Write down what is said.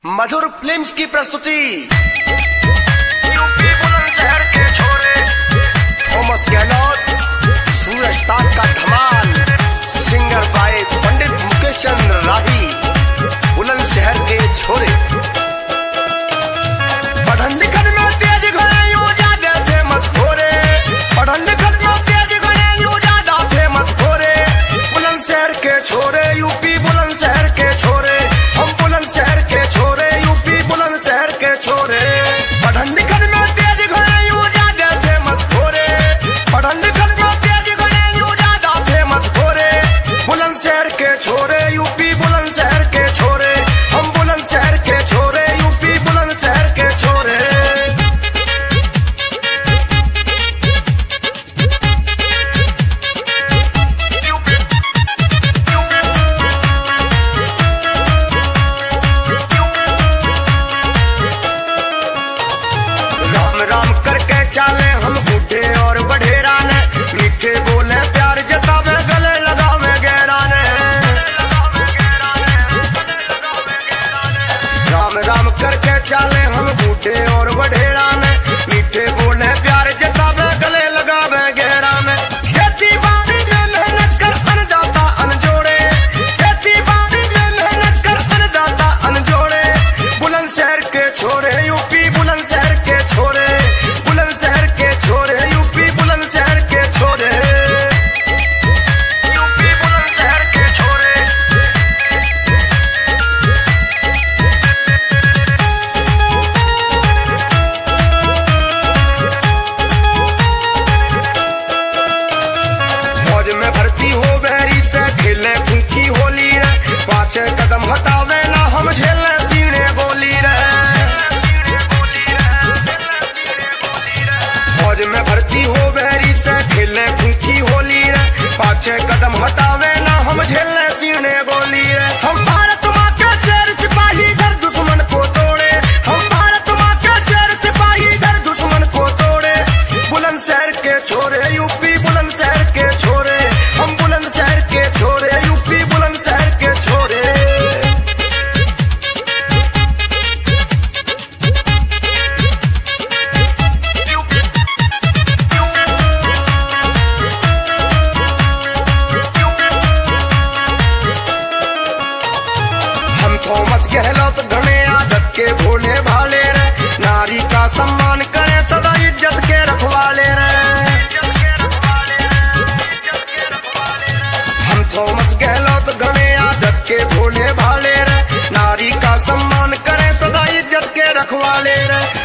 मधुर फिल्म्स की प्रस्तुति यूपी बुलंदशहर के छोरे थॉमस गहलोत, सूरज ताक का धमाल, सिंगर बाय पंडित मुकेश चंद्र राही। बुलंदशहर के छोरे पढ़न लिखन में तेज घोड़े यूं ज्यादा फेमस घोरे, पढ़न लिखन में तेज घोड़े यूं ज्यादा फेमस घोरे। बुलंदशहर के छोरे यूपी बुलंदशहर के छोरे, हम बुलंदशहर के छोरे यूपी बुलंदशहर के छोरे। पढ़न लिखन में तेज घोड़े यूं ज्यादा फेमस घोरे, पढ़न लिखन में तेज घोड़े यूं ज्यादा फेमस घोरे। बुलंदशहर के छोरे यूपी बुलंदशहर के छोरे, हम बुलंदशहर के छोरे यूपी बुलंदशहर के छोरे। राम राम करके चाले हम बूढ़े और बढेरा ने, मीठे बोले प्यार जतावे गले लगावे गहरा ने। राम राम करके चाले हम बूढ़े और बढेरा ने, मीठे बोले प्यार जतावे गले लगावे गहरा में। खेती बाड़ी में मेहनत कर अन्नदाता अनजोड़े, खेती बाड़ी में मेहनत कर अन्नदाता अनजोड़े। बुलंदशहर के छोरे यूपी बुलंदशहर के छोरे, बुलंदशहर के छोरे यूपी बुलंदशहर के छोरे। यूपी बुलंदशहर के छोरे फौज में भर्ती हो बहरी से खेलने फूकी होली रे, पाछे कदम हटावे ना हम झेलने सीने गोली रे। फौज में भर्ती हो बहरी से खेलने फूकी होली रे, पाछे कदम हटावे ना हम झेलने सीने गोली रे। हम भारत माँ के शेर सिपाही इधर दुश्मन को तोड़े, हम भारत माँ के शेर सिपाही इधर दुश्मन को तोड़े। बुलंदशहर के छोरे यूपी बुलंदशहर के छोरे, हम बुलंदशहर के छोरे यूपी बुलंदशहर के छोरे। हम थॉमस गहलोत घने आदत के भोले भाले रे, नारी का सम्मान करें सदा इज्जत के रखवाले रे। हम थॉमस गहलोत घने आदत के भोले भाले रे, नारी का सम्मान करें सदा इज्जत के रखवाले रे।